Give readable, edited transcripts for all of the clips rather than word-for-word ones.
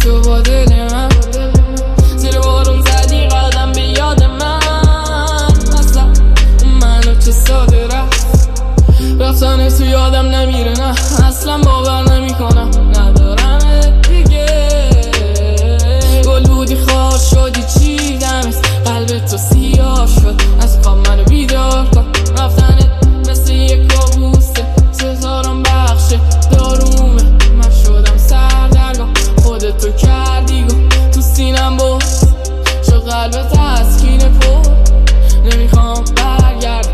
تو با دل من، زیر بارون زدی قدم به یاد من. اصلا منو چه ساده رفتن تو یادم نمیره، نه اصلا باور نمی کنم ندارم دیگه. گل بودی خار شدی چیدم، قلب تو سیاه شد، از خواب منو بیدار کن. رفتنت مثل یک کابوسه، ستارم بخشه دارومه. من شدم سردرگاه، خودتو کردی گم تو سینم باز شد قلب تسکین پر. نمیخوام برگردم.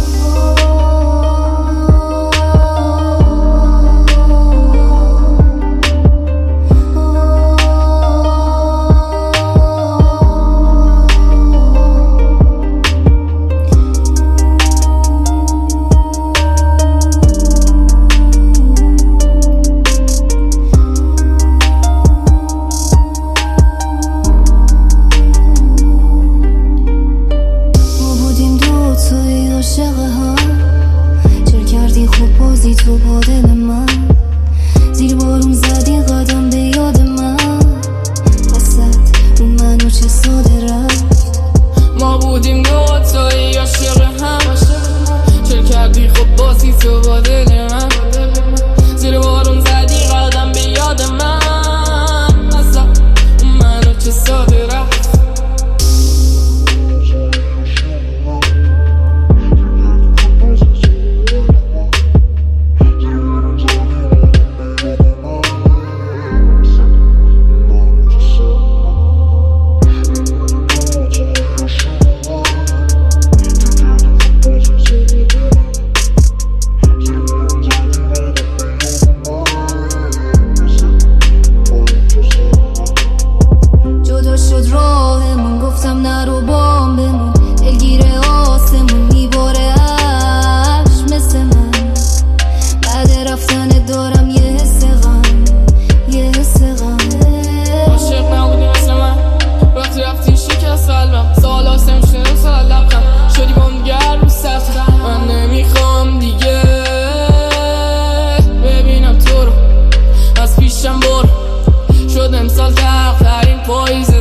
چرا کردی خوب بازی تو با دل من، زیر بارون زدی قدم به یاد من. وسط رو منو چه ساده رفت. ما بودیم دوتایی عاشق هم، چرا کردی خوب بازی تو با دل من، زیر بارون زدی قدم به یاد من. اصلا منو چه ساده رفت. شد راهمون، گفتم نرو بام بمون، دلگیره آسمون میباره عشق مثل من. بعد رفتن دارم یه حس غم، یه حس غم. عاشق نبودی مثل من، وقتی رفتی شکست قلبم. سال آسم شده سال لبخم، شدی بامگر رو سفت. من نمیخوام دیگه ببینم تو رو از پیشم برو. شد امسال تقدرین پاییز